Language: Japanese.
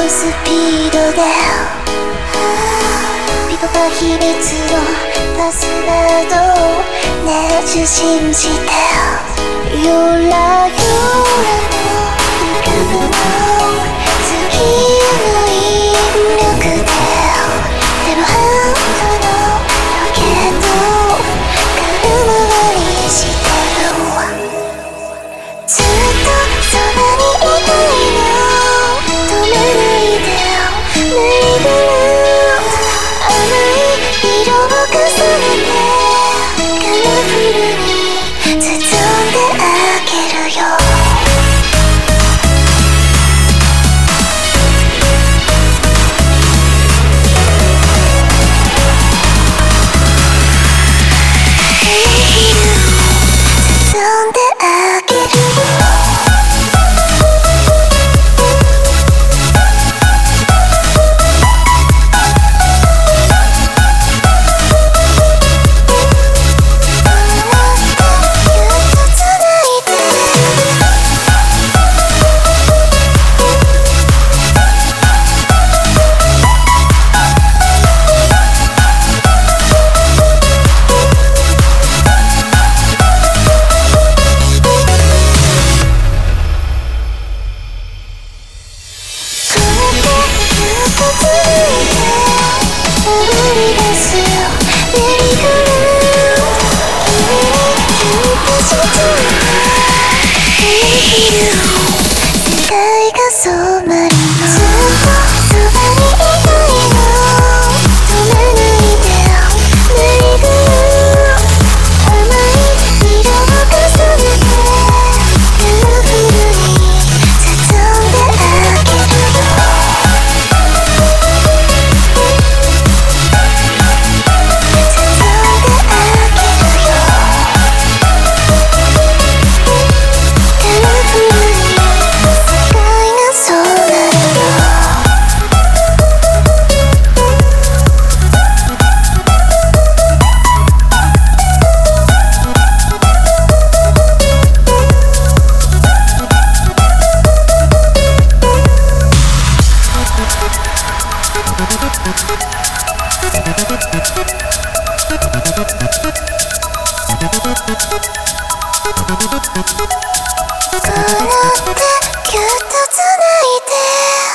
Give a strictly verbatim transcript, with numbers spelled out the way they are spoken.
スピードでビバが秘密のパスワードね受信してゆらゆらの浮かぶの次の引力ででも半端のロケット軽回りしてるずっとそばにいたいの止めないでぬいぐる甘い色を重ねてカラフルに包んであげるよ包んであげる染まりのずっとそばにいたいの止めないでぬいぐる甘い色を重ねてカラフルに包んであげるよ包んであげるよカラフルに世界がそうなるよこうなってぎゅっとつないで